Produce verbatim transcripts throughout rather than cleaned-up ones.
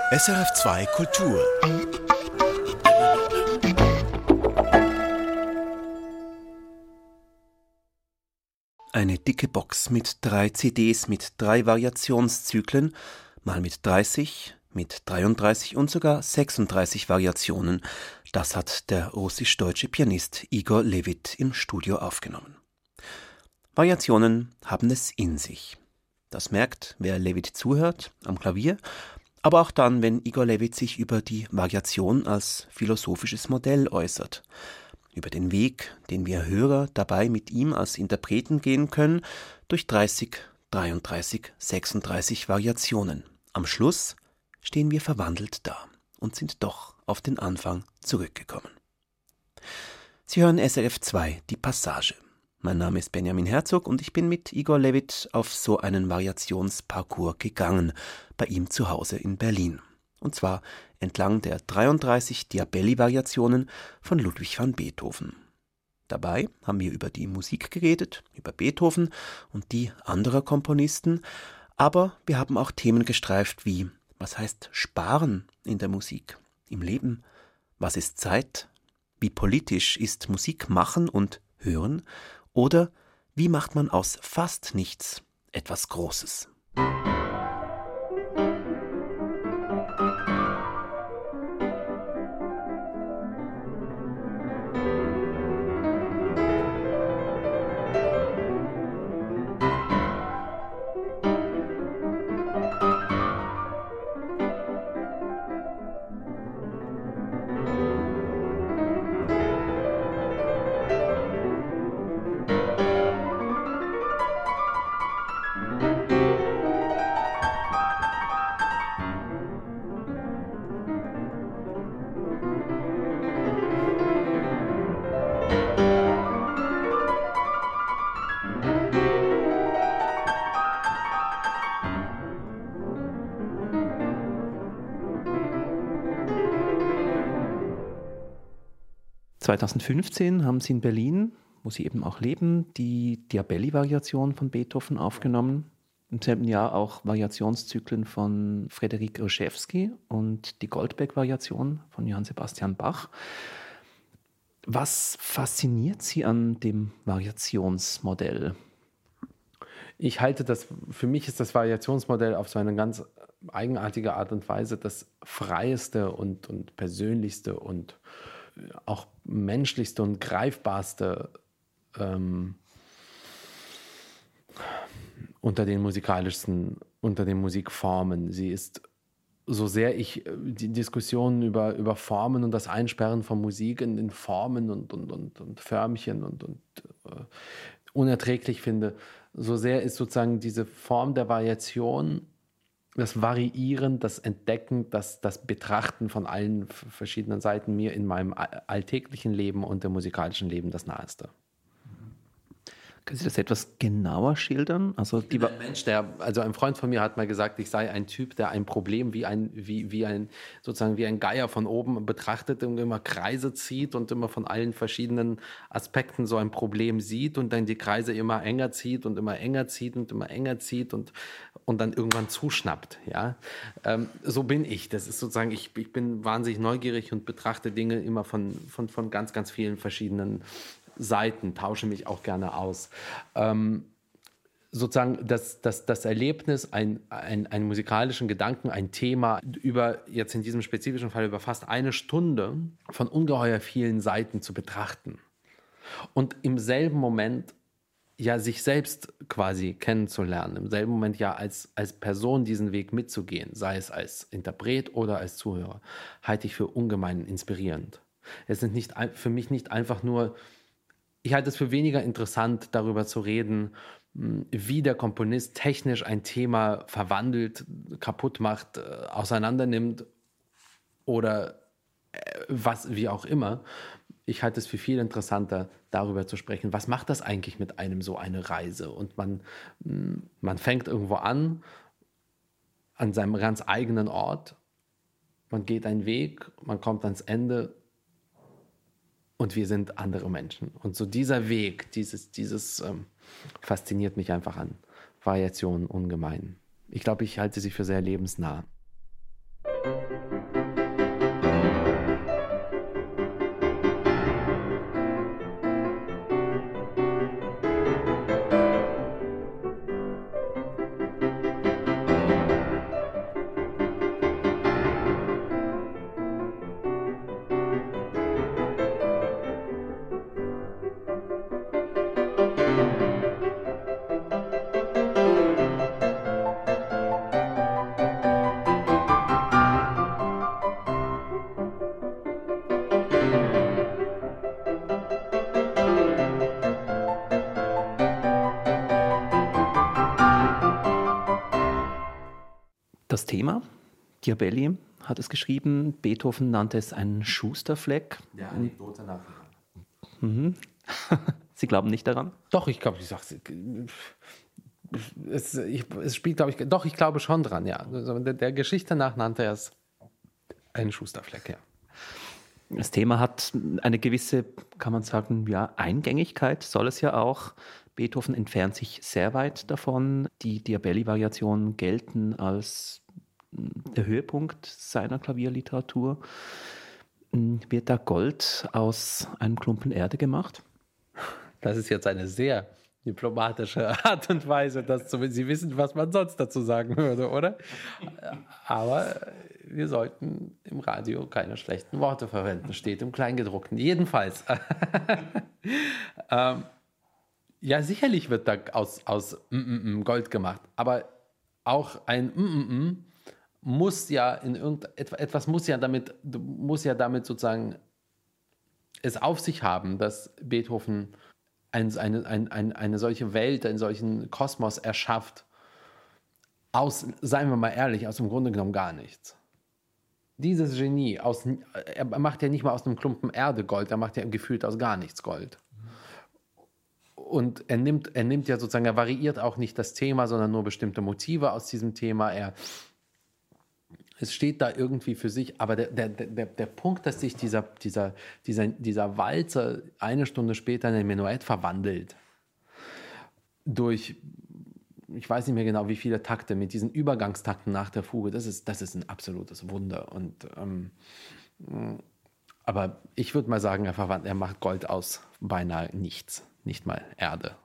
S R F zwei Kultur. Eine dicke Box mit drei C Ds mit drei Variationszyklen, mal mit dreißig, mit dreiunddreißig und sogar sechsunddreißig Variationen. Das hat der russisch-deutsche Pianist Igor Levit im Studio aufgenommen. Variationen haben es in sich. Das merkt, wer Levit zuhört, am Klavier, aber auch dann, wenn Igor Levit sich über die Variation als philosophisches Modell äußert. Über den Weg, den wir Hörer dabei mit ihm als Interpreten gehen können, durch dreißig, dreiunddreißig, sechsunddreißig Variationen. Am Schluss stehen wir verwandelt da und sind doch auf den Anfang zurückgekommen. Sie hören S R F zwei, die Passage. Mein Name ist Benjamin Herzog und ich bin mit Igor Levit auf so einen Variationsparcours gegangen, bei ihm zu Hause in Berlin. Und zwar entlang der dreiunddreißig Diabelli-Variationen von Ludwig van Beethoven. Dabei haben wir über die Musik geredet, über Beethoven und die anderer Komponisten, aber wir haben auch Themen gestreift wie: Was heißt Sparen in der Musik, im Leben? Was ist Zeit? Wie politisch ist Musik machen und hören? Oder wie macht man aus fast nichts etwas Großes? zweitausendfünfzehn haben sie in Berlin, wo sie eben auch leben, die Diabelli-Variation von Beethoven aufgenommen. Im selben Jahr auch Variationszyklen von Frédéric Rzewski und die Goldberg-Variation von Johann Sebastian Bach. Was fasziniert Sie an dem Variationsmodell? Ich halte das, für mich ist das Variationsmodell auf so eine ganz eigenartige Art und Weise das freieste und, und persönlichste und auch menschlichste und greifbarste ähm, unter den musikalischen, unter den Musikformen. Sie ist, so sehr ich die Diskussionen über, über Formen und das Einsperren von Musik in, in Formen und, und, und, und Förmchen und, und äh, unerträglich finde, so sehr ist sozusagen diese Form der Variation, das Variieren, das Entdecken, das, das Betrachten von allen verschiedenen Seiten mir in meinem alltäglichen Leben und dem musikalischen Leben das Naheste. Können Sie das etwas genauer schildern? Also ich bin ein Mensch, der, also ein Freund von mir hat mal gesagt, ich sei ein Typ, der ein Problem wie ein, wie, wie ein, sozusagen wie ein Geier von oben betrachtet und immer Kreise zieht und immer von allen verschiedenen Aspekten so ein Problem sieht und dann die Kreise immer enger zieht und immer enger zieht und immer enger zieht und, und dann irgendwann zuschnappt. Ja? Ähm, so bin ich. Das ist sozusagen, ich, ich bin wahnsinnig neugierig und betrachte Dinge immer von, von, von ganz, ganz vielen verschiedenen Seiten, tausche mich auch gerne aus. Ähm, sozusagen das, das, das Erlebnis, ein, ein, einen musikalischen Gedanken, ein Thema über, jetzt in diesem spezifischen Fall über fast eine Stunde von ungeheuer vielen Seiten zu betrachten und im selben Moment ja sich selbst quasi kennenzulernen, im selben Moment ja als, als Person diesen Weg mitzugehen, sei es als Interpret oder als Zuhörer, halte ich für ungemein inspirierend. Es sind nicht, für mich nicht einfach nur Ich halte es für weniger interessant, darüber zu reden, wie der Komponist technisch ein Thema verwandelt, kaputt macht, auseinandernimmt oder was, wie auch immer. Ich halte es für viel interessanter, darüber zu sprechen, was macht das eigentlich mit einem so eine Reise? Und man, man fängt irgendwo an, an seinem ganz eigenen Ort, man geht einen Weg, man kommt ans Ende und wir sind andere Menschen. Und so dieser Weg, dieses, dieses ähm, fasziniert mich einfach an Variationen ungemein. Ich glaube, ich halte sie für sehr lebensnah. Das Thema, Diabelli hat es geschrieben, Beethoven nannte es einen Schusterfleck. Der Anekdote nach. Mhm. Sie glauben nicht daran? Doch, ich glaube, ich sage es. Ich, es spielt, glaube ich, doch, ich glaube schon dran, ja. Also der, der Geschichte nach nannte er es einen Schusterfleck, ja. Das Thema hat eine gewisse, kann man sagen, ja, Eingängigkeit, soll es ja auch. Beethoven entfernt sich sehr weit davon. Die Diabelli-Variationen gelten als der Höhepunkt seiner Klavierliteratur. Wird da Gold aus einem Klumpen Erde gemacht? Das ist jetzt eine sehr diplomatische Art und Weise, dass Sie wissen, was man sonst dazu sagen würde, oder? Aber wir sollten im Radio keine schlechten Worte verwenden, steht im Kleingedruckten. Jedenfalls. ähm, ja, sicherlich wird da aus, aus mm, mm, mm Gold gemacht, aber auch ein mm, mm, mm muss ja in irgendetwas muss ja damit muss ja damit sozusagen es auf sich haben, dass Beethoven ein, eine, ein, ein, eine solche Welt, einen solchen Kosmos erschafft, aus, seien wir mal ehrlich, aus dem Grunde genommen gar nichts. Dieses Genie, aus, er macht ja nicht mal aus einem Klumpen Erde Gold, er macht ja gefühlt aus gar nichts Gold. Und er nimmt, er nimmt ja sozusagen, er variiert auch nicht das Thema, sondern nur bestimmte Motive aus diesem Thema. Er, es steht da irgendwie für sich, aber der, der, der, der Punkt, dass sich dieser, dieser, dieser, dieser Walzer eine Stunde später in ein Menuett verwandelt, durch, ich weiß nicht mehr genau, wie viele Takte, mit diesen Übergangstakten nach der Fuge, das ist, das ist ein absolutes Wunder. Und, ähm, aber ich würde mal sagen, er, verwandelt, er macht Gold aus beinahe nichts, nicht mal Erde.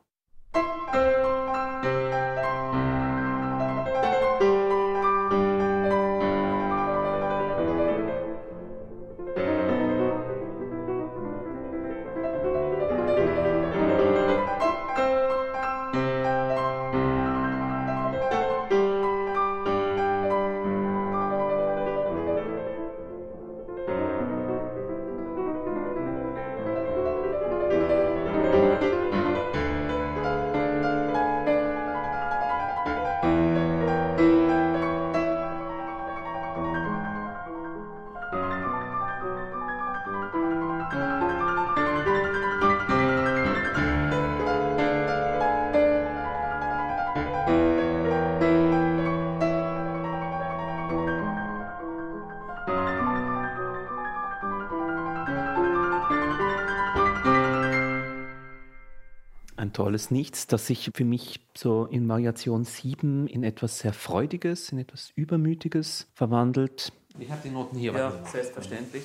Tolles Nichts, das sich für mich so in Variation sieben in etwas sehr Freudiges, in etwas Übermütiges verwandelt. Ich habe die Noten hier. Ja, selbstverständlich.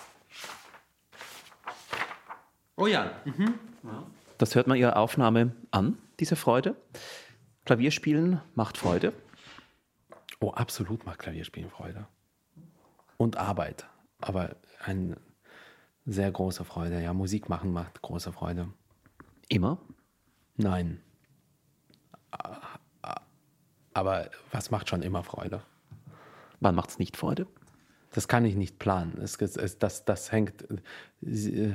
Oh ja. Mhm. Das hört man Ihrer Aufnahme an, diese Freude. Klavierspielen macht Freude. Oh, absolut macht Klavierspielen Freude. Und Arbeit. Aber eine sehr große Freude. Ja, Musik machen macht große Freude. Immer? Nein. Aber was macht schon immer Freude? Wann macht es nicht Freude? Das kann ich nicht planen. Es, es, das, das hängt... Äh,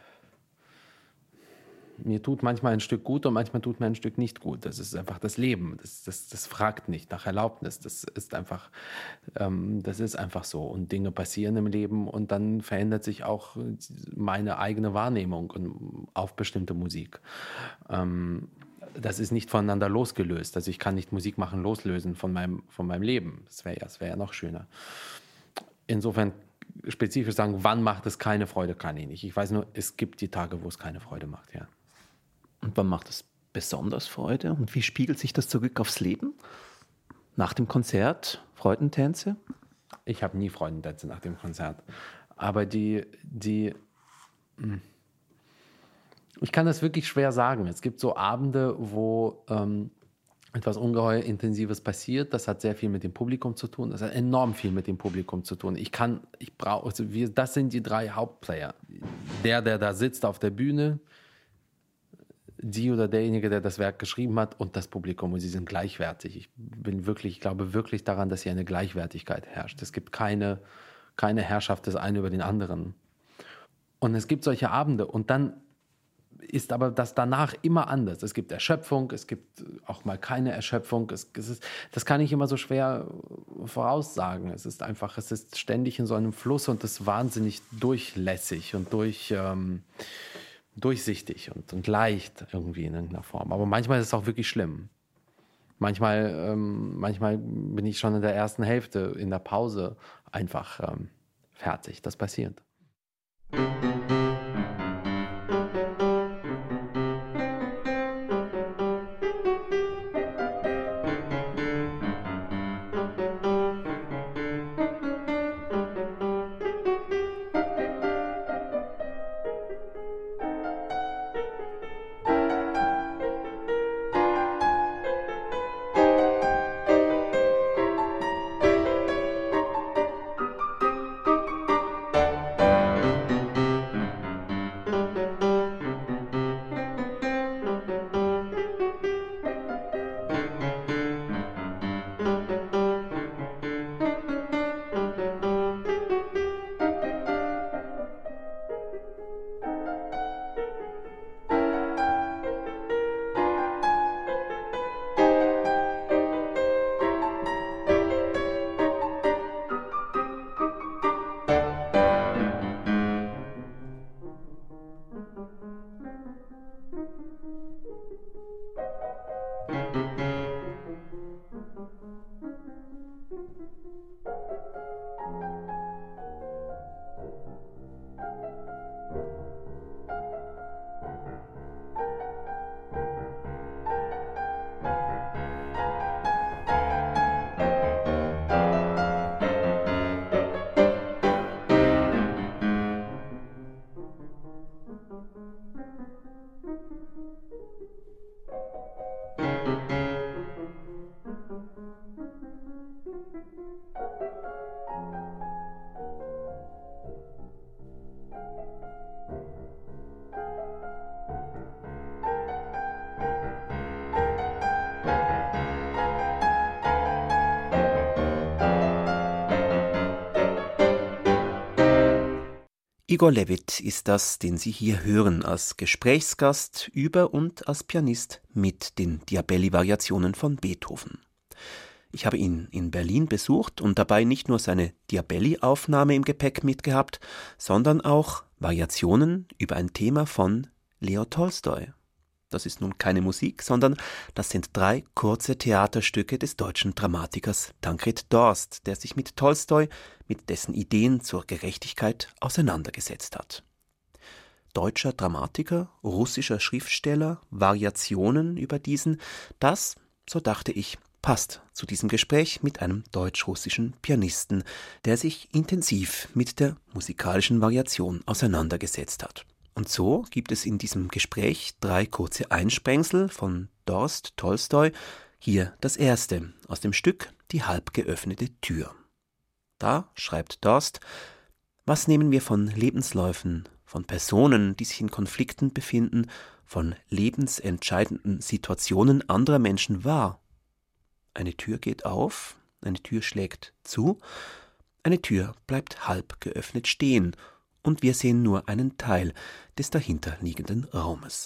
mir tut manchmal ein Stück gut und manchmal tut mir ein Stück nicht gut. Das ist einfach das Leben. Das, das, das fragt nicht nach Erlaubnis. Das ist einfach, ähm, das ist einfach so. Und Dinge passieren im Leben und dann verändert sich auch meine eigene Wahrnehmung auf bestimmte Musik. Ähm, das ist nicht voneinander losgelöst. Also ich kann nicht Musik machen loslösen von meinem, von meinem Leben. Das wäre ja, das wär ja noch schöner. Insofern spezifisch sagen, wann macht es keine Freude, kann ich nicht. Ich weiß nur, es gibt die Tage, wo es keine Freude macht, ja. Und wann macht es besonders Freude? Und wie spiegelt sich das zurück aufs Leben? Nach dem Konzert, Freudentänze? Ich habe nie Freudentänze nach dem Konzert. Aber die, die, ich kann das wirklich schwer sagen. Es gibt so Abende, wo ähm, etwas ungeheuer Intensives passiert. Das hat sehr viel mit dem Publikum zu tun. Das hat enorm viel mit dem Publikum zu tun. Ich kann, ich brauche, also wir, das sind die drei Hauptplayer. Der, der da sitzt auf der Bühne, die oder derjenige, der das Werk geschrieben hat, und das Publikum. Und sie sind gleichwertig. Ich bin wirklich, ich glaube wirklich daran, dass hier eine Gleichwertigkeit herrscht. Es gibt keine, keine Herrschaft des einen über den anderen. Und es gibt solche Abende. Und dann ist aber das danach immer anders. Es gibt Erschöpfung, es gibt auch mal keine Erschöpfung. Es, es ist, das kann ich immer so schwer voraussagen. Es ist einfach, es ist ständig in so einem Fluss und ist wahnsinnig durchlässig und durch, ähm, durchsichtig und, und leicht irgendwie in irgendeiner Form. Aber manchmal ist es auch wirklich schlimm. Manchmal, ähm, manchmal bin ich schon in der ersten Hälfte, in der Pause einfach ähm, fertig. Das passiert. Igor Levit ist das, den Sie hier hören, als Gesprächsgast über und als Pianist mit den Diabelli-Variationen von Beethoven. Ich habe ihn in Berlin besucht und dabei nicht nur seine Diabelli-Aufnahme im Gepäck mitgehabt, sondern auch Variationen über ein Thema von Leo Tolstoi. Das ist nun keine Musik, sondern das sind drei kurze Theaterstücke des deutschen Dramatikers Tancred Dorst, der sich mit Tolstoi, mit dessen Ideen zur Gerechtigkeit auseinandergesetzt hat. Deutscher Dramatiker, russischer Schriftsteller, Variationen über diesen, das, so dachte ich, passt zu diesem Gespräch mit einem deutsch-russischen Pianisten, der sich intensiv mit der musikalischen Variation auseinandergesetzt hat. Und so gibt es in diesem Gespräch drei kurze Einsprengsel von Dorst, Tolstoi. Hier das erste aus dem Stück Die halb geöffnete Tür. Da schreibt Dorst: Was nehmen wir von Lebensläufen, von Personen, die sich in Konflikten befinden, von lebensentscheidenden Situationen anderer Menschen wahr? Eine Tür geht auf, eine Tür schlägt zu, eine Tür bleibt halb geöffnet stehen, und wir sehen nur einen Teil des dahinterliegenden Raumes.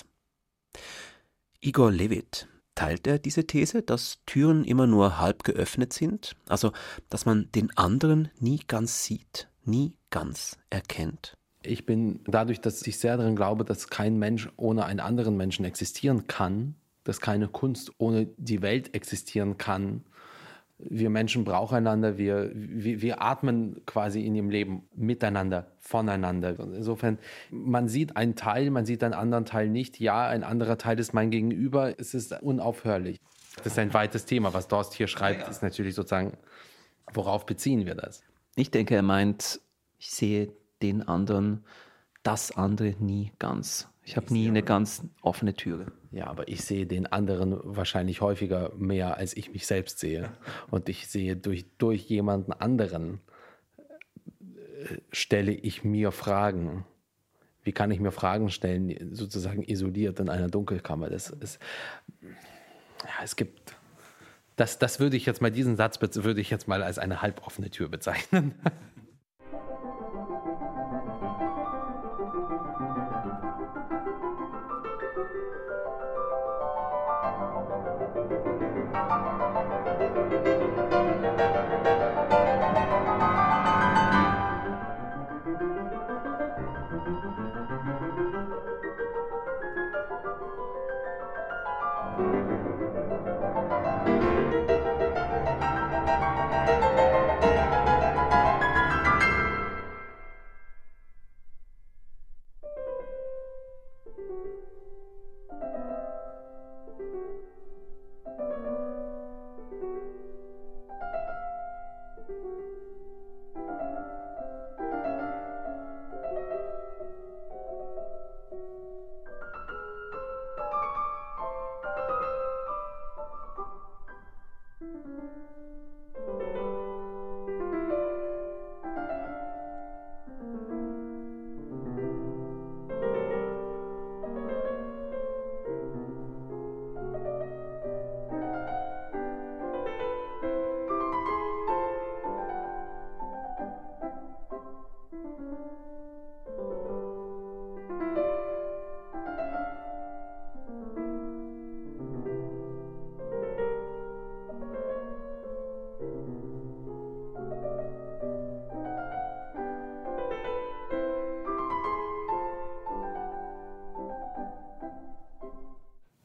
Igor Levit, teilt er diese These, dass Türen immer nur halb geöffnet sind, also dass man den anderen nie ganz sieht, nie ganz erkennt? Ich bin dadurch, dass ich sehr daran glaube, dass kein Mensch ohne einen anderen Menschen existieren kann, dass keine Kunst ohne die Welt existieren kann. Wir Menschen brauchen einander, wir, wir, wir atmen quasi in ihrem Leben miteinander, voneinander. Und insofern, man sieht einen Teil, man sieht einen anderen Teil nicht. Ja, ein anderer Teil ist mein Gegenüber, es ist unaufhörlich. Das ist ein weites Thema, was Dorst hier schreibt, ja, ja. Ist natürlich sozusagen, worauf beziehen wir das? Ich denke, er meint, ich sehe den anderen, das andere nie ganz. Ich habe nie eine ganz offene Türe. Ja, aber ich sehe den anderen wahrscheinlich häufiger mehr, als ich mich selbst sehe. Und ich sehe durch, durch jemanden anderen, äh, stelle ich mir Fragen. Wie kann ich mir Fragen stellen, sozusagen isoliert in einer Dunkelkammer? Das ist, ja, es gibt, das, das würde ich jetzt mal, diesen Satz würde ich jetzt mal als eine halboffene Tür bezeichnen.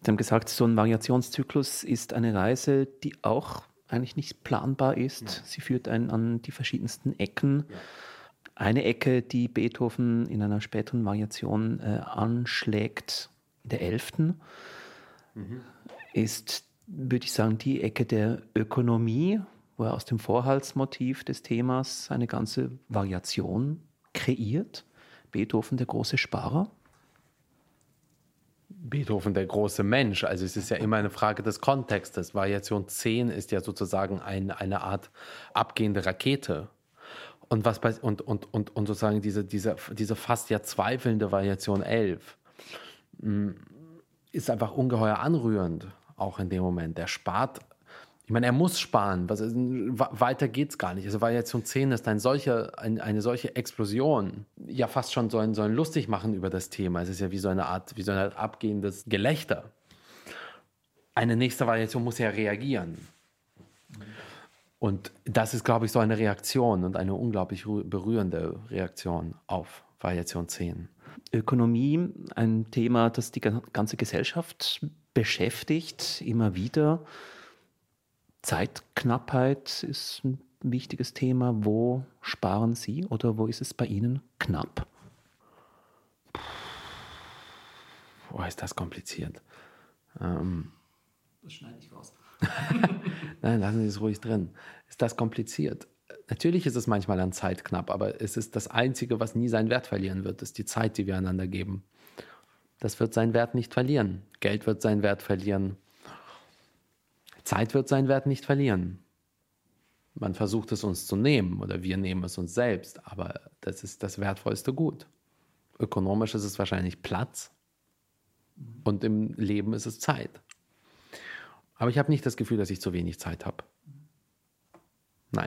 Sie haben gesagt, so ein Variationszyklus ist eine Reise, die auch eigentlich nicht planbar ist. Ja. Sie führt einen an die verschiedensten Ecken. Ja. Eine Ecke, die Beethoven in einer späteren Variation äh, anschlägt, in der elften, mhm. ist, würde ich sagen, die Ecke der Ökonomie, wo er aus dem Vorhaltsmotiv des Themas eine ganze Variation kreiert. Beethoven, der große Sparer. Beethoven, der große Mensch. Also es ist ja immer eine Frage des Kontextes. Variation zehn ist ja sozusagen ein, eine Art abgehende Rakete. Und, was bei, und, und, und, und sozusagen diese, diese, diese fast ja zweifelnde Variation elf ist einfach ungeheuer anrührend, auch in dem Moment. Er spart, ich meine, er muss sparen. Was, weiter geht es gar nicht. Also Variation zehn ist ein solcher, ein, eine solche Explosion. Ja, fast schon so ein, so ein Lustigmachen über das Thema. Es ist ja wie so eine Art, wie so eine Art abgehendes Gelächter. Eine nächste Variation muss ja reagieren. Und das ist, glaube ich, so eine Reaktion und eine unglaublich berührende Reaktion auf Variation zehn. Ökonomie, ein Thema, das die ganze Gesellschaft beschäftigt, immer wieder. Zeitknappheit ist ein wichtiges Thema. Wo sparen Sie oder wo ist es bei Ihnen knapp? Boah, ist das kompliziert. Ähm, das schneide ich raus. Nein, lassen Sie es ruhig drin. Ist das kompliziert? Natürlich ist es manchmal an Zeit knapp, aber es ist das Einzige, was nie seinen Wert verlieren wird, ist die Zeit, die wir einander geben. Das wird seinen Wert nicht verlieren. Geld wird seinen Wert verlieren. Zeit wird seinen Wert nicht verlieren. Man versucht es uns zu nehmen oder wir nehmen es uns selbst, aber das ist das wertvollste Gut. Ökonomisch ist es wahrscheinlich Platz und im Leben ist es Zeit. Aber ich habe nicht das Gefühl, dass ich zu wenig Zeit habe. Nein.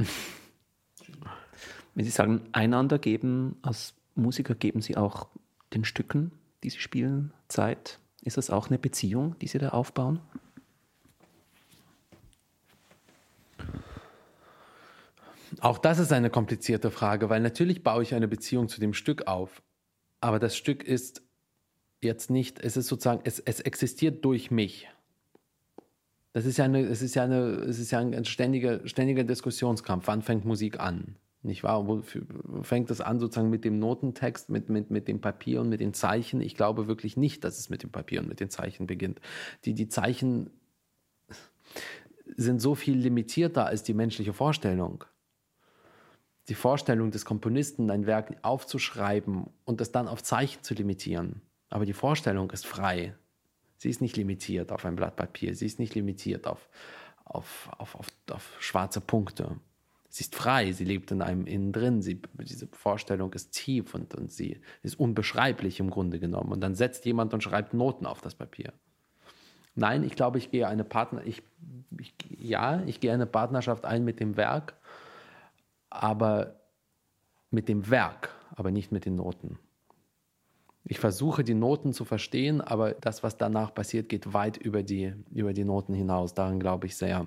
Wenn Sie sagen, einander geben, als Musiker geben Sie auch den Stücken, die Sie spielen, Zeit. Ist das auch eine Beziehung, die Sie da aufbauen? Auch das ist eine komplizierte Frage, weil natürlich baue ich eine Beziehung zu dem Stück auf. Aber das Stück ist jetzt nicht, es ist sozusagen, es, es existiert durch mich. Das ist ja eine, es ist ja eine, es ist ja ein ständiger, ständiger Diskussionskampf. Wann fängt Musik an? Nicht wahr? Wo fängt es an sozusagen mit dem Notentext, mit, mit, mit dem Papier und mit den Zeichen? Ich glaube wirklich nicht, dass es mit dem Papier und mit den Zeichen beginnt. Die, die Zeichen sind so viel limitierter als die menschliche Vorstellung. Die Vorstellung des Komponisten, ein Werk aufzuschreiben und es dann auf Zeichen zu limitieren. Aber die Vorstellung ist frei. Sie ist nicht limitiert auf ein Blatt Papier. Sie ist nicht limitiert auf, auf, auf, auf, auf schwarze Punkte. Sie ist frei, sie lebt in einem innen drin. Sie, diese Vorstellung ist tief und, und sie ist unbeschreiblich im Grunde genommen. Und dann setzt jemand und schreibt Noten auf das Papier. Nein, ich glaube, ich gehe eine Partner, ich, ich, ja, ich gehe eine Partnerschaft ein mit dem Werk, aber mit dem Werk, aber nicht mit den Noten. Ich versuche, die Noten zu verstehen, aber das, was danach passiert, geht weit über die, über die Noten hinaus. Daran glaube ich sehr.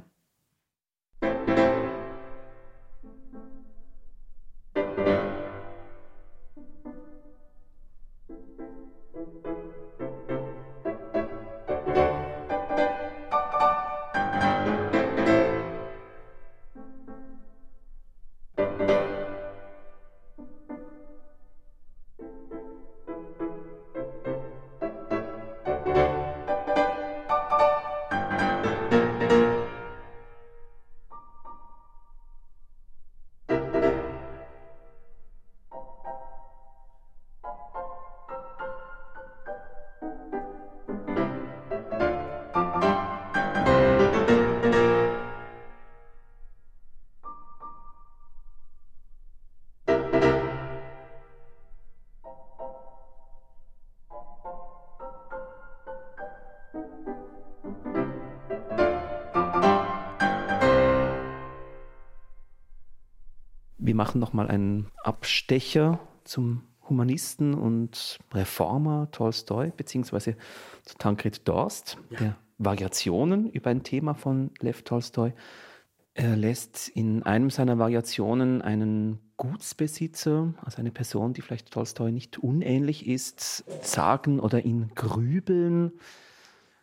Wir machen nochmal einen Abstecher zum Humanisten und Reformer Tolstoi, beziehungsweise zu Tancred Dorst, ja. der Variationen über ein Thema von Lew Tolstoi. Er lässt in einem seiner Variationen einen Gutsbesitzer, also eine Person, die vielleicht Tolstoi nicht unähnlich ist, sagen oder ihn grübeln.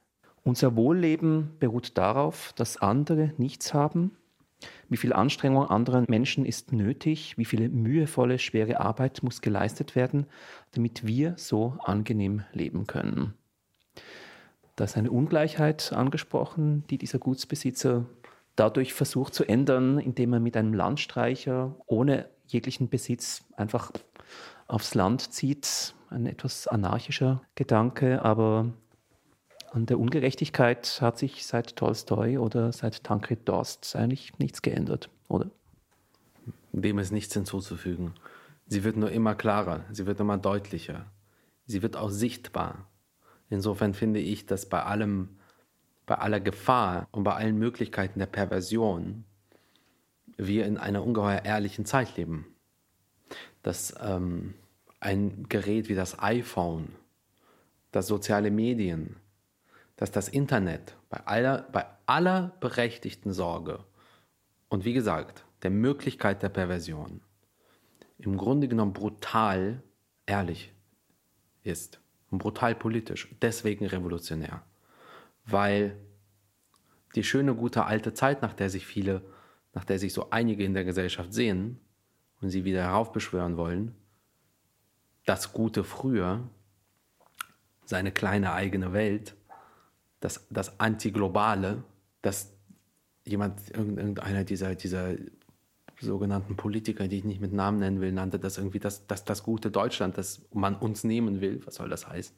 Unser Wohlleben beruht darauf, dass andere nichts haben. Wie viel Anstrengung anderer Menschen ist nötig? Wie viele mühevolle, schwere Arbeit muss geleistet werden, damit wir so angenehm leben können? Da ist eine Ungleichheit angesprochen, die dieser Gutsbesitzer dadurch versucht zu ändern, indem er mit einem Landstreicher ohne jeglichen Besitz einfach aufs Land zieht. Ein etwas anarchischer Gedanke, aber an der Ungerechtigkeit hat sich seit Tolstoi oder seit Tancred Dorst eigentlich nichts geändert, oder? Dem ist nichts hinzuzufügen. Sie wird nur immer klarer, sie wird immer deutlicher, sie wird auch sichtbar. Insofern finde ich, dass bei allem, bei aller Gefahr und bei allen Möglichkeiten der Perversion wir in einer ungeheuer ehrlichen Zeit leben. Dass ähm, ein Gerät wie das iPhone, dass soziale Medien, dass das Internet bei aller, bei aller berechtigten Sorge und wie gesagt, der Möglichkeit der Perversion im Grunde genommen brutal ehrlich ist und brutal politisch, deswegen revolutionär. Weil die schöne, gute alte Zeit, nach der sich viele, nach der sich so einige in der Gesellschaft sehen und sie wieder heraufbeschwören wollen, das Gute früher, seine kleine eigene Welt, das, das Antiglobale, das jemand, irgendeiner dieser, dieser sogenannten Politiker, die ich nicht mit Namen nennen will, nannte das irgendwie das, das, das gute Deutschland, das man uns nehmen will. Was soll das heißen?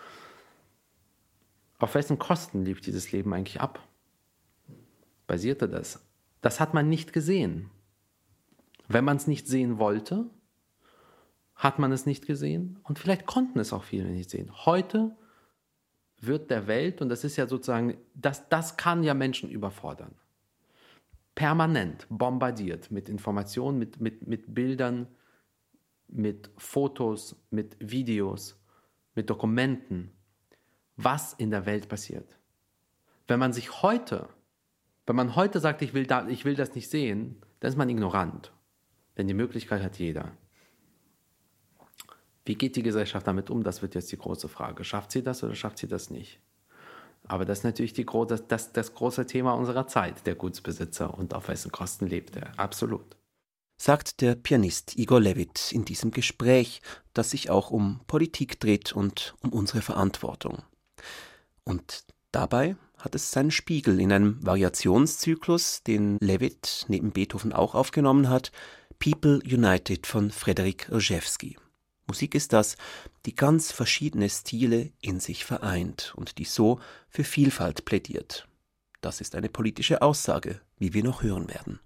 Auf wessen Kosten lief dieses Leben eigentlich ab? Basierte das? Das hat man nicht gesehen. Wenn man es nicht sehen wollte, hat man es nicht gesehen und vielleicht konnten es auch viele nicht sehen. Heute wird der Welt, und das ist ja sozusagen, das, das kann ja Menschen überfordern, permanent bombardiert mit Informationen, mit, mit, mit Bildern, mit Fotos, mit Videos, mit Dokumenten, was in der Welt passiert. Wenn man sich heute, wenn man heute sagt, ich will, da, ich will das nicht sehen, dann ist man ignorant. Denn die Möglichkeit hat jeder. Wie geht die Gesellschaft damit um? Das wird jetzt die große Frage. Schafft sie das oder schafft sie das nicht? Aber das ist natürlich die, das, das, das große Thema unserer Zeit, der Gutsbesitzer und auf wessen Kosten lebt er. Absolut. Sagt der Pianist Igor Levit in diesem Gespräch, das sich auch um Politik dreht und um unsere Verantwortung. Und dabei hat es seinen Spiegel in einem Variationszyklus, den Levit neben Beethoven auch aufgenommen hat, People United von Frédéric Rzewski. Musik ist das, die ganz verschiedene Stile in sich vereint und die so für Vielfalt plädiert. Das ist eine politische Aussage, wie wir noch hören werden.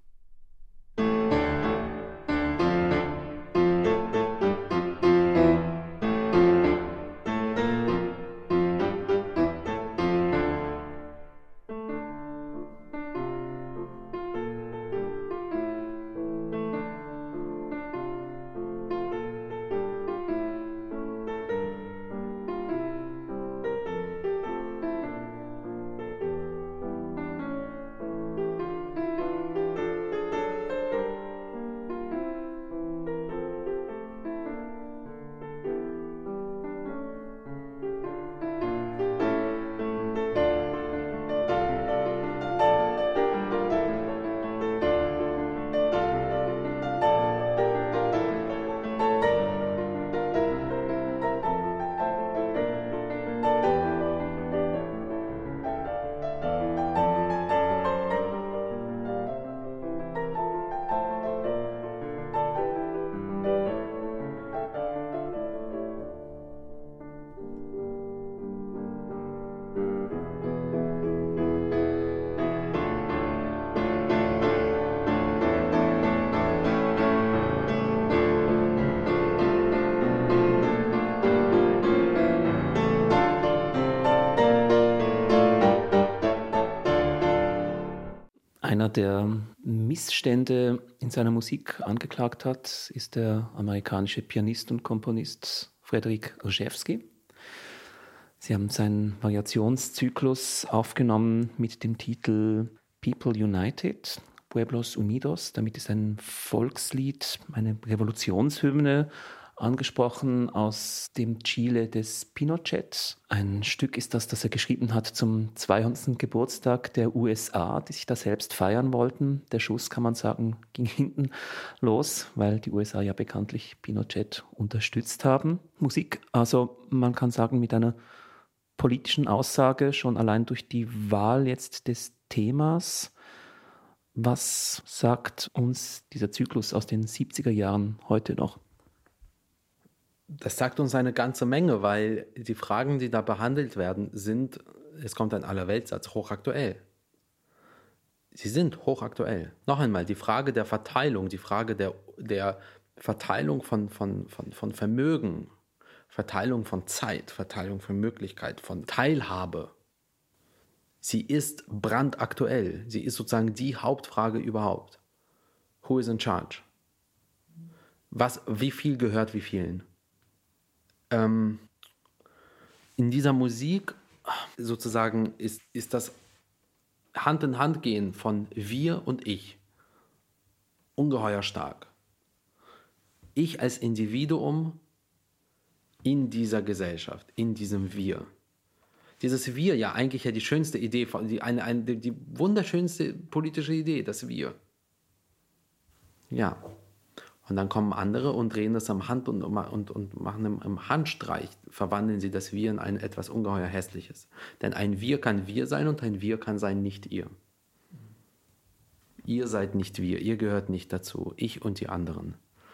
Einer, der Missstände in seiner Musik angeklagt hat, ist der amerikanische Pianist und Komponist Frédéric Rzewski. Sie haben seinen Variationszyklus aufgenommen mit dem Titel People United, Pueblos Unidos. Damit ist ein Volkslied, eine Revolutionshymne angesprochen aus dem Chile des Pinochet. Ein Stück ist das, das er geschrieben hat zum zweihundertsten Geburtstag der U S A, die sich da selbst feiern wollten. Der Schuss, kann man sagen, ging hinten los, weil die U S A ja bekanntlich Pinochet unterstützt haben. Musik, also man kann sagen, mit einer politischen Aussage, schon allein durch die Wahl jetzt des Themas. Was sagt uns dieser Zyklus aus den siebziger Jahren heute noch? Das sagt uns eine ganze Menge, weil die Fragen, die da behandelt werden, sind, es kommt ein Allerweltssatz, hochaktuell. Sie sind hochaktuell. Noch einmal, die Frage der Verteilung, die Frage der, der Verteilung von, von, von, von Vermögen, Verteilung von Zeit, Verteilung von Möglichkeit, von Teilhabe, sie ist brandaktuell. Sie ist sozusagen die Hauptfrage überhaupt. Who is in charge? Was, wie viel gehört wie vielen? Ähm, in dieser Musik sozusagen ist, ist das Hand in Hand gehen von wir und ich ungeheuer stark. Ich als Individuum in dieser Gesellschaft, in diesem Wir. Dieses Wir, ja eigentlich ja die schönste Idee, die, eine, eine, die wunderschönste politische Idee, das Wir. Ja. Und dann kommen andere und drehen das am Hand und, und, und machen im, im Handstreich, verwandeln sie das Wir in ein etwas ungeheuer Hässliches. Denn ein Wir kann Wir sein und ein Wir kann sein nicht ihr. Ihr seid nicht wir, ihr gehört nicht dazu. Ich und die anderen.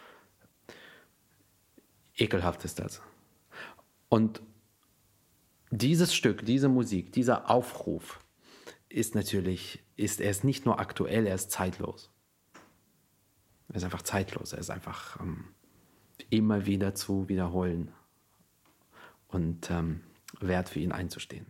Ekelhaft ist das. Und dieses Stück, diese Musik, dieser Aufruf ist natürlich, ist, er ist nicht nur aktuell, er ist zeitlos. Er ist einfach zeitlos, er ist einfach ähm, immer wieder zu wiederholen und ähm, wert für ihn einzustehen.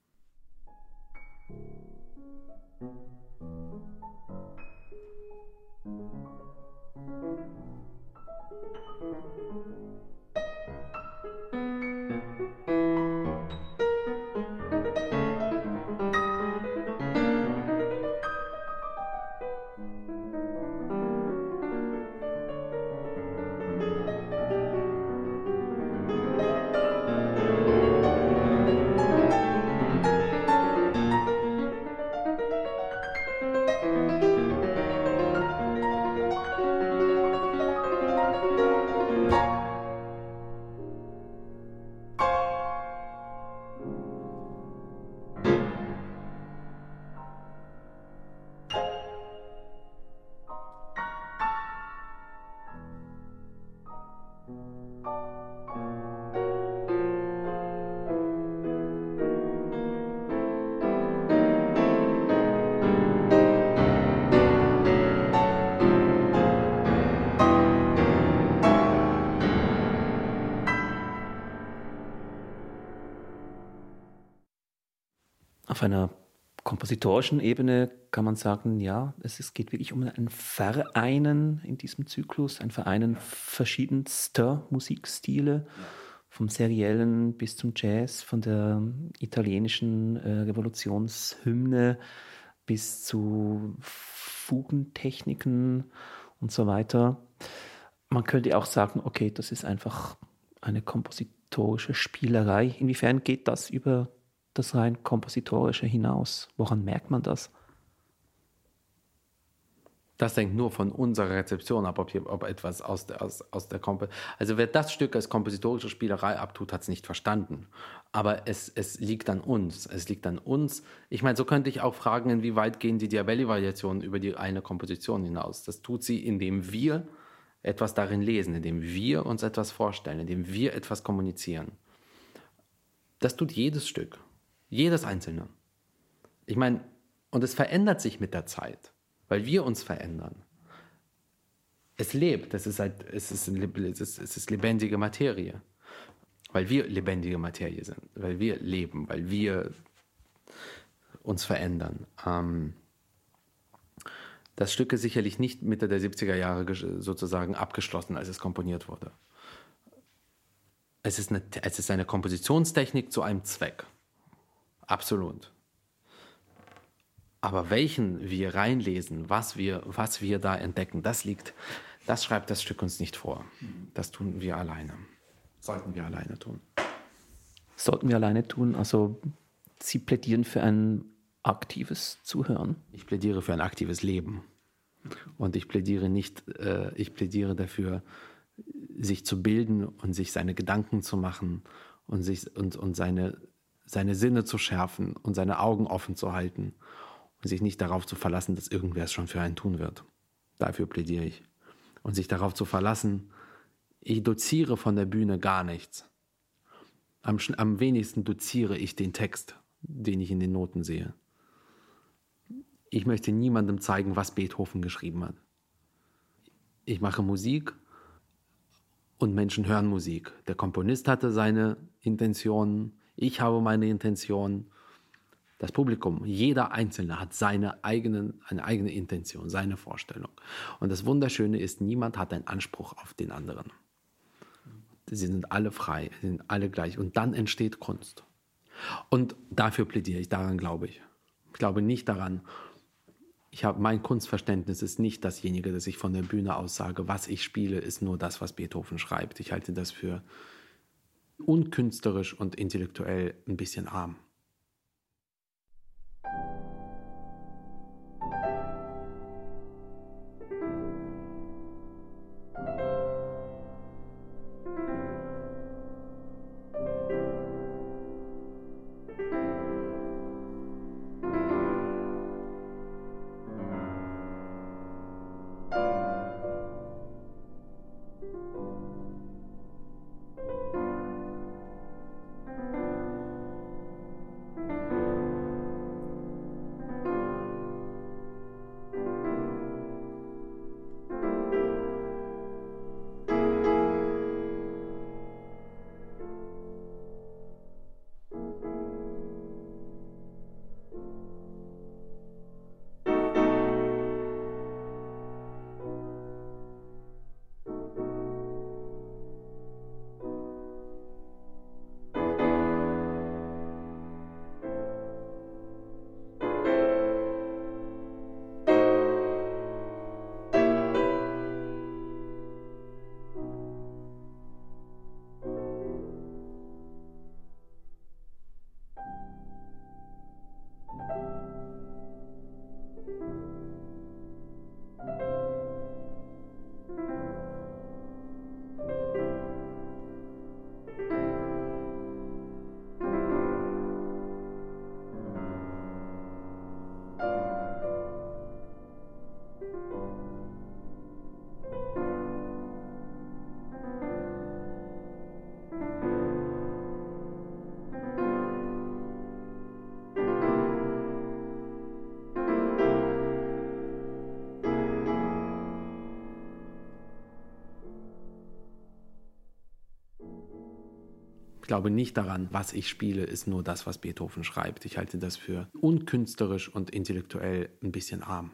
Auf einer kompositorischen Ebene kann man sagen, ja, es, es geht wirklich um ein Vereinen in diesem Zyklus, ein Vereinen verschiedenster Musikstile, vom Seriellen bis zum Jazz, von der italienischen äh, Revolutionshymne bis zu Fugentechniken und so weiter. Man könnte auch sagen, okay, das ist einfach eine kompositorische Spielerei. Inwiefern geht das über das rein kompositorische hinaus? Woran merkt man das? Das hängt nur von unserer Rezeption ab, ob, hier, ob etwas aus der, aus, aus der Komp- Also wer das Stück als kompositorische Spielerei abtut, hat es nicht verstanden. Aber es, es liegt an uns. Es liegt an uns. Ich meine, so könnte ich auch fragen, inwieweit gehen die Diabelli-Variationen über die eine Komposition hinaus. Das tut sie, indem wir etwas darin lesen, indem wir uns etwas vorstellen, indem wir etwas kommunizieren. Das tut jedes Stück. Jedes einzelne. Ich meine, und es verändert sich mit der Zeit, weil wir uns verändern. Es lebt, es ist, halt, es ist, es ist, es ist lebendige Materie, weil wir lebendige Materie sind, weil wir leben, weil wir uns verändern. Ähm, das Stück ist sicherlich nicht Mitte der siebziger Jahre sozusagen abgeschlossen, als es komponiert wurde. Es ist eine, es ist eine Kompositionstechnik zu einem Zweck. Absolut. Aber welchen wir reinlesen, was wir, was wir da entdecken, das liegt, Das schreibt das Stück uns nicht vor. Das tun wir alleine. Sollten wir alleine tun. Sollten wir alleine tun. Also Sie plädieren für ein aktives Zuhören. Ich plädiere für ein aktives Leben. Und ich plädiere nicht, äh, ich plädiere dafür, sich zu bilden und sich seine Gedanken zu machen und, sich, und, und seine, seine Sinne zu schärfen und seine Augen offen zu halten und sich nicht darauf zu verlassen, dass irgendwer es schon für einen tun wird. Dafür plädiere ich. Und sich darauf zu verlassen, ich doziere von der Bühne gar nichts. Am, am wenigsten doziere ich den Text, den ich in den Noten sehe. Ich möchte niemandem zeigen, was Beethoven geschrieben hat. Ich mache Musik und Menschen hören Musik. Der Komponist hatte seine Intentionen, ich habe meine Intentionen. Das Publikum, jeder Einzelne hat seine eigenen, eine eigene Intention, seine Vorstellung. Und das Wunderschöne ist, niemand hat einen Anspruch auf den anderen. Sie sind alle frei, sie sind alle gleich. Und dann entsteht Kunst. Und dafür plädiere ich, daran glaube ich. Ich glaube nicht daran, ich habe, mein Kunstverständnis ist nicht dasjenige, dass ich von der Bühne aus sage, was ich spiele, ist nur das, was Beethoven schreibt. Ich halte das für unkünstlerisch und intellektuell ein bisschen arm. Ich glaube nicht daran, was ich spiele, ist nur das, was Beethoven schreibt. Ich halte das für unkünstlerisch und intellektuell ein bisschen arm.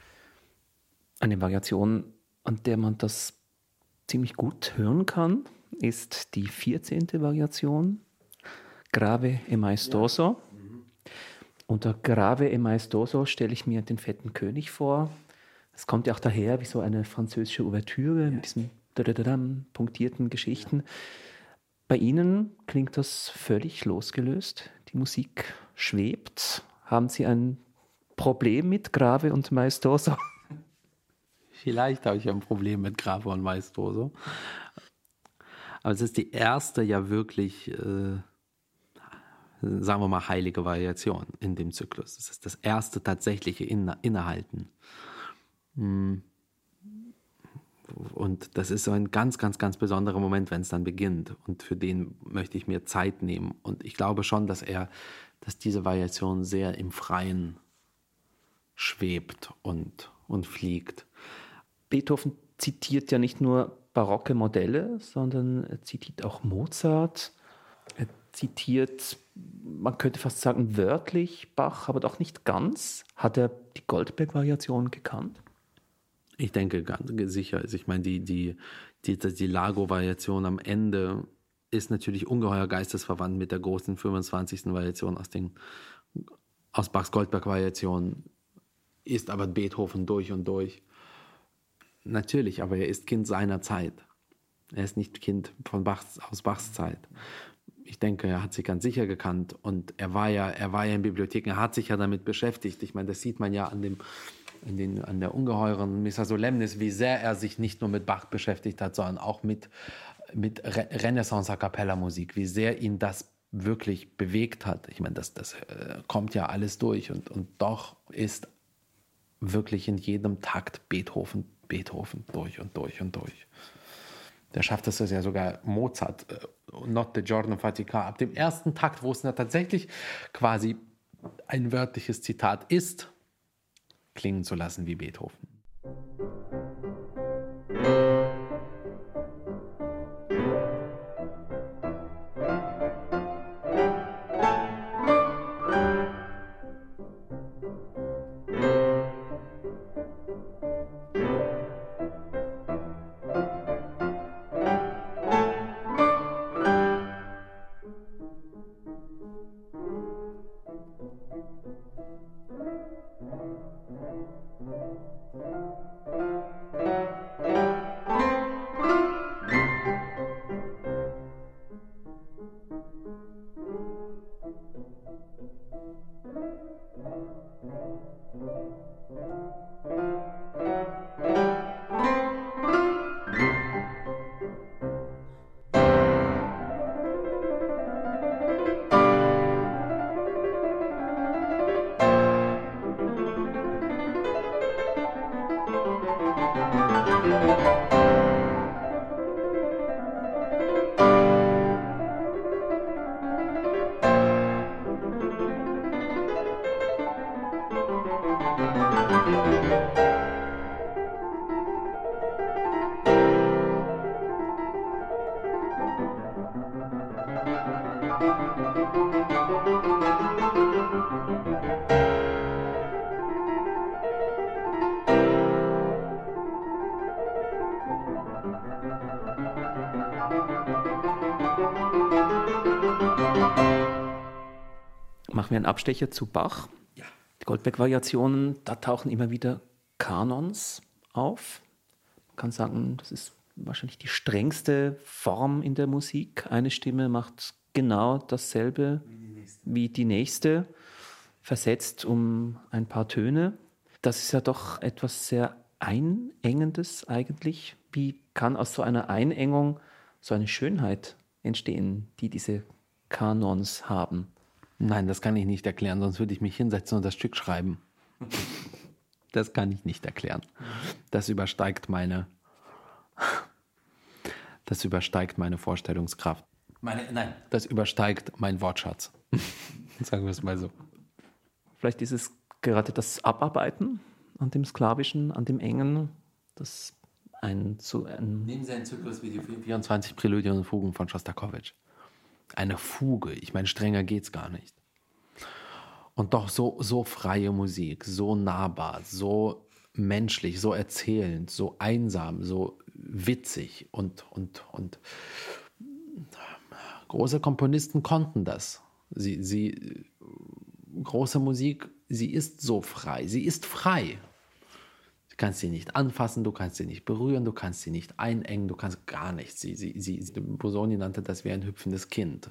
Eine Variation, an der man das ziemlich gut hören kann, ist die vierzehnte Variation, Grave e Maestoso. Ja. Mhm. Unter Grave e Maestoso stelle ich mir den fetten König vor. Es kommt ja auch daher wie so eine französische Ouvertüre ja. mit diesen dadadadam, punktierten Geschichten. Ja. Bei Ihnen klingt das völlig losgelöst. Die Musik schwebt. Haben Sie ein Problem mit Grave und Maestoso? Vielleicht habe ich ein Problem mit Grave und Maestoso. Aber es ist die erste ja wirklich, äh, sagen wir mal, heilige Variation in dem Zyklus. Es ist das erste tatsächliche Inne- Innehalten. Hm. Und das ist so ein ganz, ganz, ganz besonderer Moment, wenn es dann beginnt. Und für den möchte ich mir Zeit nehmen. Und ich glaube schon, dass er, dass diese Variation sehr im Freien schwebt und, und fliegt. Beethoven zitiert ja nicht nur barocke Modelle, sondern er zitiert auch Mozart. Er zitiert, man könnte fast sagen, wörtlich Bach, aber doch nicht ganz. Hat er die Goldberg-Variation gekannt? Ich denke ganz sicher. Also ich meine, die, die, die, die Lago-Variation am Ende ist natürlich ungeheuer geistesverwandt mit der großen fünfundzwanzigsten Variation aus, den, aus Bachs Goldberg-Variation, ist aber Beethoven durch und durch. Natürlich, aber er ist Kind seiner Zeit. Er ist nicht Kind von Bachs, aus Bachs Zeit. Ich denke, er hat sich ganz sicher gekannt und er war ja, er war ja in Bibliotheken, er hat sich ja damit beschäftigt. Ich meine, das sieht man ja an, dem, an, den, an der ungeheuren Missa Solemnis, wie sehr er sich nicht nur mit Bach beschäftigt hat, sondern auch mit, mit Re- Renaissance-A-Cappella-Musik, wie sehr ihn das wirklich bewegt hat. Ich meine, das, das äh, kommt ja alles durch und, und doch ist wirklich in jedem Takt Beethoven, Beethoven durch und durch und durch. Der schafft es ja sogar Mozart, uh, Notte Giorno Fatica, ab dem ersten Takt, wo es ja tatsächlich quasi ein wörtliches Zitat ist, klingen zu lassen wie Beethoven. Machen wir einen Abstecher zu Bach. Ja. Die Goldberg-Variationen, da tauchen immer wieder Kanons auf. Man kann sagen, das ist wahrscheinlich die strengste Form in der Musik. Eine Stimme macht genau dasselbe wie die nächste, wie die nächste, versetzt um ein paar Töne. Das ist ja doch etwas sehr Einengendes eigentlich. Wie kann aus so einer Einengung so eine Schönheit entstehen, die diese Kanons haben? Nein, das kann ich nicht erklären, sonst würde ich mich hinsetzen und das Stück schreiben. Das kann ich nicht erklären. Das übersteigt meine, das übersteigt meine Vorstellungskraft. Meine, nein, das übersteigt meinen Wortschatz. Sagen wir es mal so. Vielleicht ist es gerade das Abarbeiten an dem Sklavischen, an dem Engen, das ein zu ein Nehmen Sie einen Zyklus wie die vierundzwanzig Präludien und Fugen von Schostakowitsch. Eine Fuge, ich meine, strenger geht's gar nicht. Und doch so, so freie Musik, so nahbar, so menschlich, so erzählend, so einsam, so witzig. Und, und, und große Komponisten konnten das. Sie, sie, große Musik, sie ist so frei, sie ist frei. Du kannst sie nicht anfassen, du kannst sie nicht berühren, du kannst sie nicht einengen, du kannst gar nichts. Sie, sie, sie, Busoni nannte das wie ein hüpfendes Kind.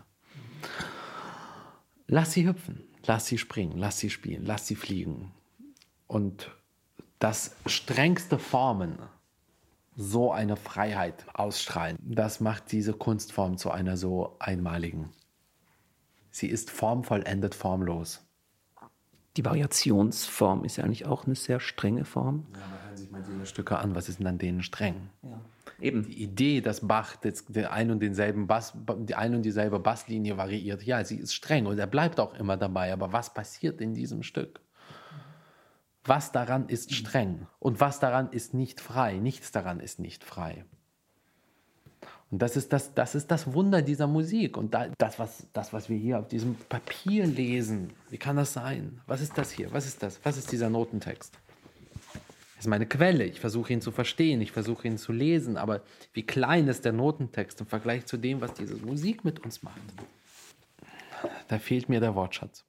Lass sie hüpfen, lass sie springen, lass sie spielen, lass sie fliegen. Und das strengste Formen, so eine Freiheit ausstrahlen, das macht diese Kunstform zu einer so einmaligen. Sie ist formvollendet formlos. Die Variationsform ist ja eigentlich auch eine sehr strenge Form. Ja, aber hören Sie sich mal diese Stücke an. Was ist denn an denen streng? Ja. Eben. Die Idee, dass Bach das, den ein und denselben Bass, die ein und dieselbe Basslinie variiert, ja, sie ist streng und er bleibt auch immer dabei. Aber was passiert in diesem Stück? Was daran ist streng und was daran ist nicht frei? Nichts daran ist nicht frei. Und das ist das, das ist das Wunder dieser Musik. Und da, das, was, das, was wir hier auf diesem Papier lesen, wie kann das sein? Was ist das hier? Was ist das? Was ist dieser Notentext? Das ist meine Quelle. Ich versuche ihn zu verstehen, ich versuche ihn zu lesen. Aber wie klein ist der Notentext im Vergleich zu dem, was diese Musik mit uns macht? Da fehlt mir der Wortschatz.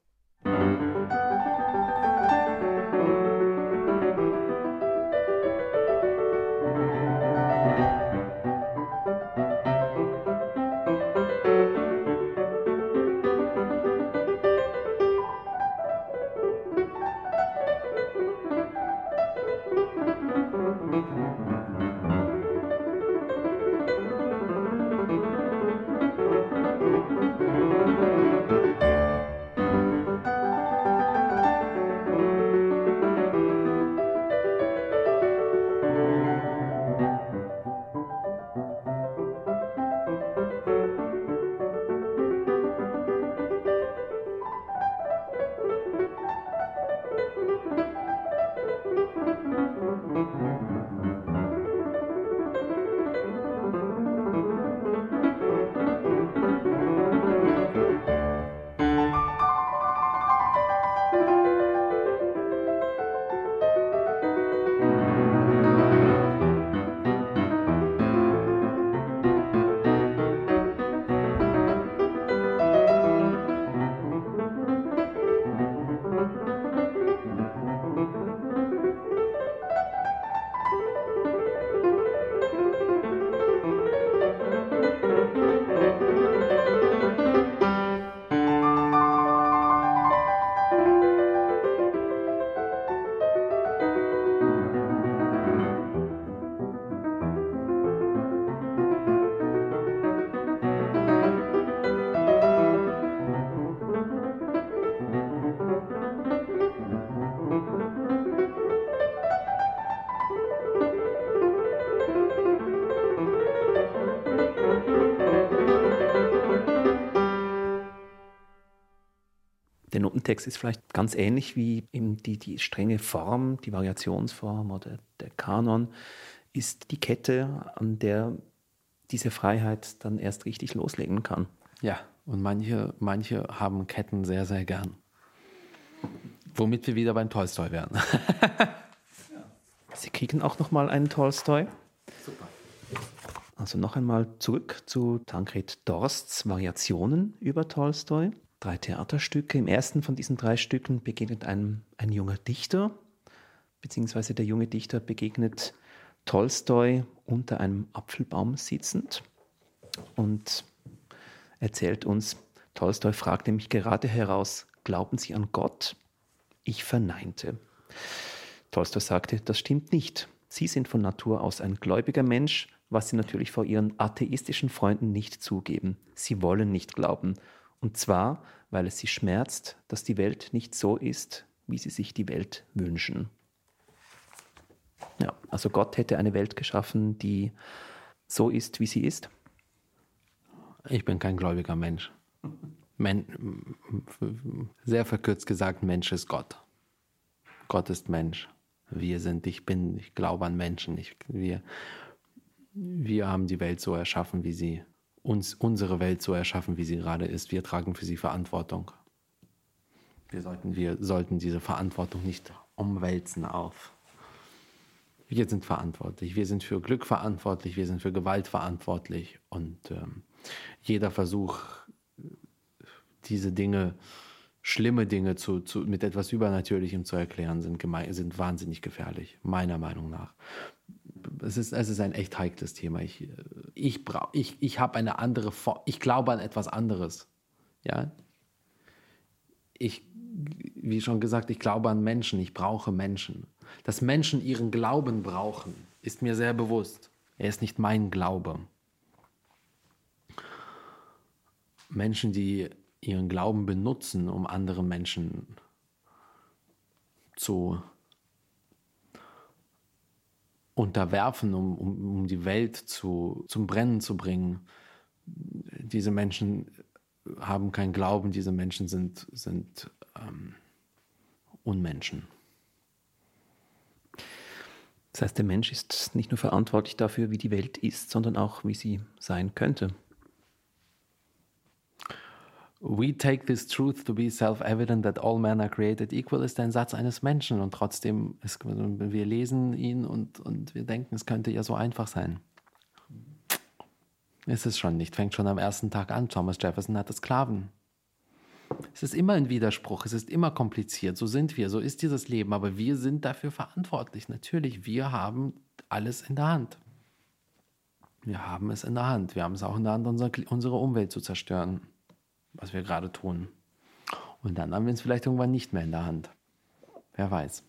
Der Notentext ist vielleicht ganz ähnlich wie eben die, die strenge Form, die Variationsform oder der Kanon, ist die Kette, an der diese Freiheit dann erst richtig loslegen kann. Ja, und manche, manche haben Ketten sehr, sehr gern. Womit wir wieder beim Tolstoi wären. Sie kriegen auch nochmal einen Tolstoi. Super. Also noch einmal zurück zu Tancred Dorsts Variationen über Tolstoi. Drei Theaterstücke. Im ersten von diesen drei Stücken begegnet einem ein junger Dichter, beziehungsweise der junge Dichter begegnet Tolstoi unter einem Apfelbaum sitzend und erzählt uns, Tolstoi fragte mich gerade heraus, glauben Sie an Gott? Ich verneinte. Tolstoi sagte, das stimmt nicht. Sie sind von Natur aus ein gläubiger Mensch, was Sie natürlich vor Ihren atheistischen Freunden nicht zugeben. Sie wollen nicht glauben. Und zwar, weil es Sie schmerzt, dass die Welt nicht so ist, wie Sie sich die Welt wünschen. Ja, also Gott hätte eine Welt geschaffen, die so ist, wie sie ist. Ich bin kein gläubiger Mensch. Men- sehr verkürzt gesagt, Mensch ist Gott. Gott ist Mensch. Wir sind, ich bin, ich glaube an Menschen. Ich, wir, wir haben die Welt so erschaffen, wie sie, uns, unsere Welt so erschaffen, wie sie gerade ist. Wir tragen für sie Verantwortung. Wir sollten, wir sollten diese Verantwortung nicht umwälzen auf. Wir sind verantwortlich. Wir sind für Glück verantwortlich. Wir sind für Gewalt verantwortlich. Und ähm, jeder Versuch, diese Dinge, schlimme Dinge zu, zu, mit etwas Übernatürlichem zu erklären, sind, geme- sind wahnsinnig gefährlich, meiner Meinung nach. Es ist, es ist ein echt heikles Thema. Ich, ich, brauch, ich, ich habe eine andere Form. Ich glaube an etwas anderes. Ja? Ich, wie schon gesagt, ich glaube an Menschen. Ich brauche Menschen. Dass Menschen ihren Glauben brauchen, ist mir sehr bewusst. Er ist nicht mein Glaube. Menschen, die ihren Glauben benutzen, um andere Menschen zu unterwerfen, um, um, um die Welt zu, zum Brennen zu bringen. Diese Menschen haben keinen Glauben, diese Menschen sind, sind ähm, Unmenschen. Das heißt, der Mensch ist nicht nur verantwortlich dafür, wie die Welt ist, sondern auch, wie sie sein könnte. We take this truth to be self-evident that all men are created equal ist ein Satz eines Menschen und trotzdem, ist, wir lesen ihn und, und wir denken, es könnte ja so einfach sein. Ist es schon nicht, fängt schon am ersten Tag an. Thomas Jefferson hatte Sklaven. Es ist immer ein Widerspruch, es ist immer kompliziert, so sind wir, so ist dieses Leben, aber wir sind dafür verantwortlich. Natürlich, wir haben alles in der Hand. Wir haben es in der Hand, wir haben es auch in der Hand, unsere, unsere Umwelt zu zerstören, was wir gerade tun. Und dann haben wir es vielleicht irgendwann nicht mehr in der Hand. Wer weiß.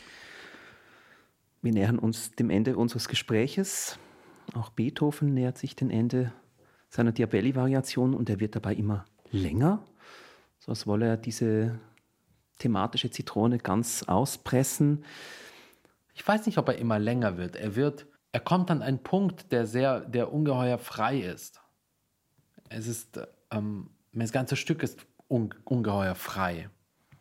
Wir nähern uns dem Ende unseres Gespräches. Auch Beethoven nähert sich dem Ende seiner Diabelli-Variation und er wird dabei immer länger, so als wolle er diese thematische Zitrone ganz auspressen. Ich weiß nicht, ob er immer länger wird. Er wird, er kommt an einen Punkt, der sehr, der ungeheuer frei ist. Es ist, ähm, das ganze Stück ist un, ungeheuer frei.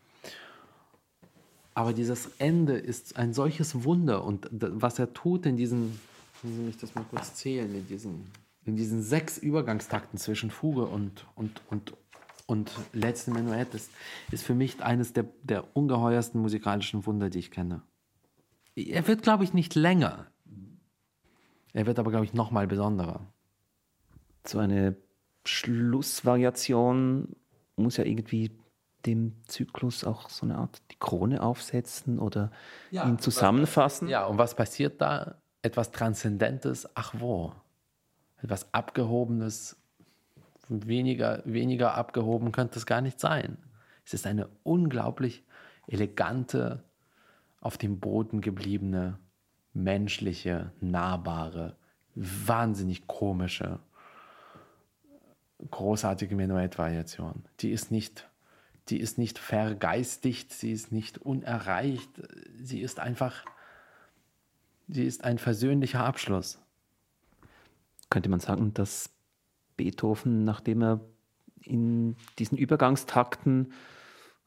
Aber dieses Ende ist ein solches Wunder und was er tut in diesen, lassen Sie mich das mal kurz zählen, in diesen, in diesen sechs Übergangstakten zwischen Fuge und, und, und, und letztem Menuett ist, ist für mich eines der, der ungeheuersten musikalischen Wunder, die ich kenne. Er wird, glaube ich, nicht länger. Er wird aber, glaube ich, noch mal besonderer. So eine Schlussvariation muss ja irgendwie dem Zyklus auch so eine Art die Krone aufsetzen oder Ja, ihn zusammenfassen. Ja, und was passiert da? Etwas Transzendentes, ach wo. Etwas Abgehobenes, weniger, weniger abgehoben könnte es gar nicht sein. Es ist eine unglaublich elegante, auf dem Boden gebliebene, menschliche, nahbare, wahnsinnig komische, großartige Menuett-Variation. Die ist nicht, die ist nicht vergeistigt, sie ist nicht unerreicht, sie ist einfach, sie ist ein versöhnlicher Abschluss. Könnte man sagen, dass Beethoven, nachdem er in diesen Übergangstakten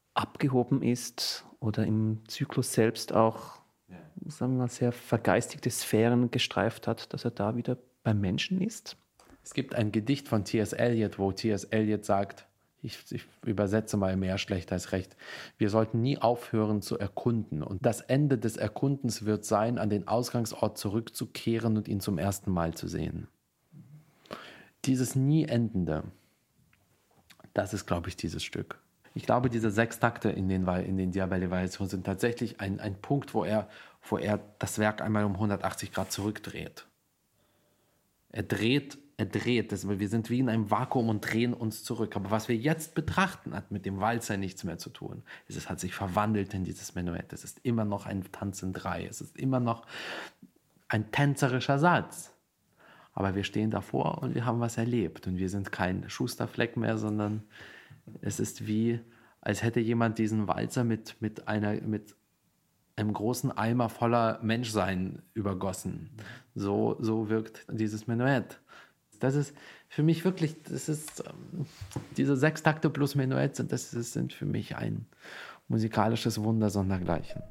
abgehoben ist oder im Zyklus selbst auch, ja, sagen wir mal, sehr vergeistigte Sphären gestreift hat, dass er da wieder beim Menschen ist? Es gibt ein Gedicht von T S Eliot, wo T S Eliot sagt, ich, ich übersetze mal mehr schlecht als recht, wir sollten nie aufhören zu erkunden. Und das Ende des Erkundens wird sein, an den Ausgangsort zurückzukehren und ihn zum ersten Mal zu sehen. Dieses nie Endende, das ist, glaube ich, dieses Stück. Ich glaube, diese sechs Takte in den, in den Diabelli-Variationen sind tatsächlich ein, ein Punkt, wo er, wo er das Werk einmal um hundertachtzig Grad zurückdreht. Er dreht, er dreht, das, wir sind wie in einem Vakuum und drehen uns zurück. Aber was wir jetzt betrachten, hat mit dem Walzer nichts mehr zu tun. Es hat sich verwandelt in dieses Menuett. Es ist immer noch ein Tanz in drei. Es ist immer noch ein tänzerischer Satz. Aber wir stehen davor und wir haben was erlebt. Und wir sind kein Schusterfleck mehr, sondern es ist wie, als hätte jemand diesen Walzer mit, mit, einer, mit einem großen Eimer voller Menschsein übergossen. So, so wirkt dieses Menuett. Das ist für mich wirklich, das ist, ähm, diese sechs Takte plus Menuett sind, das, das sind für mich ein musikalisches Wunder sondergleichen.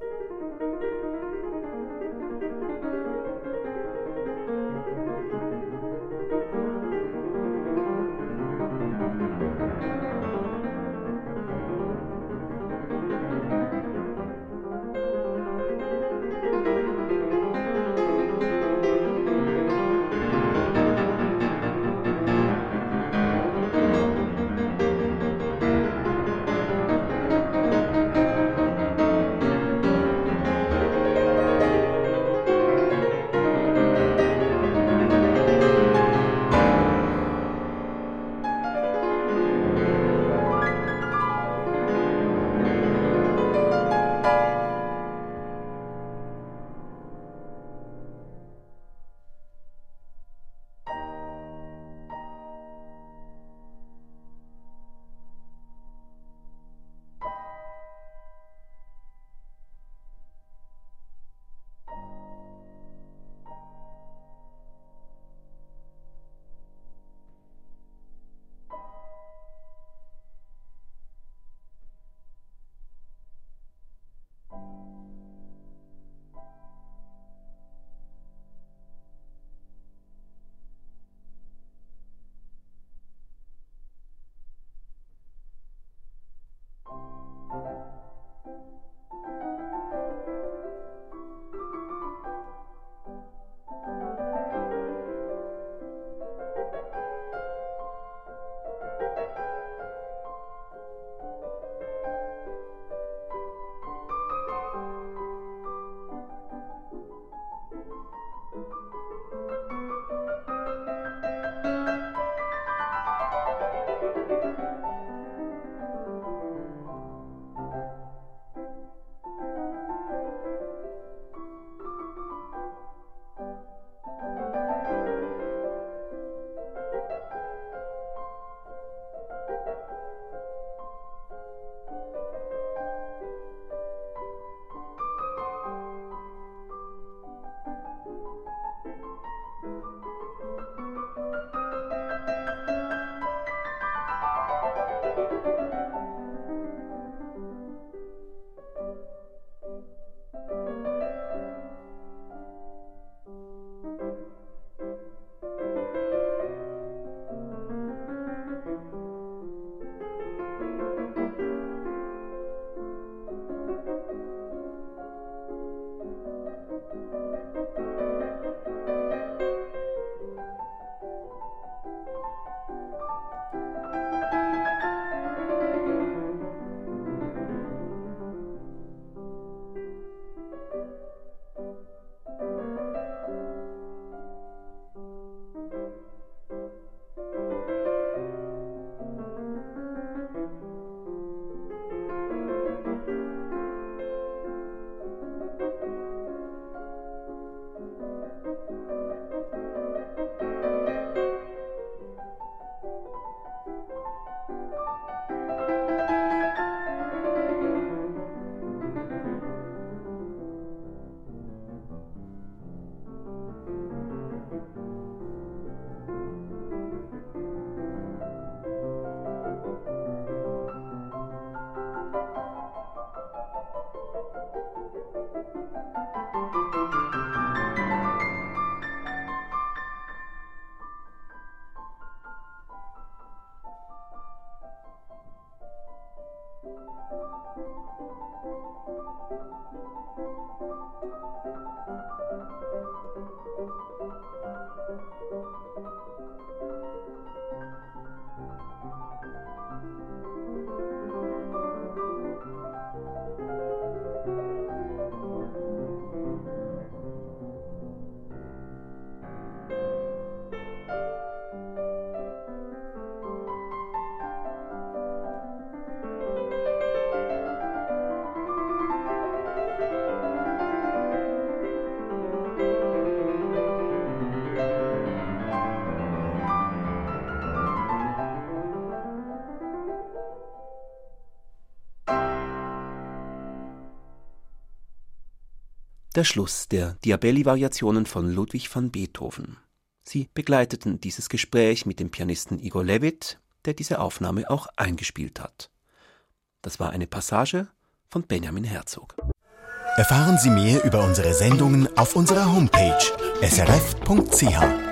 Der Schluss der Diabelli-Variationen von Ludwig van Beethoven. Sie begleiteten dieses Gespräch mit dem Pianisten Igor Levit, der diese Aufnahme auch eingespielt hat. Das war eine Passage von Benjamin Herzog. Erfahren Sie mehr über unsere Sendungen auf unserer Homepage s r f punkt c h.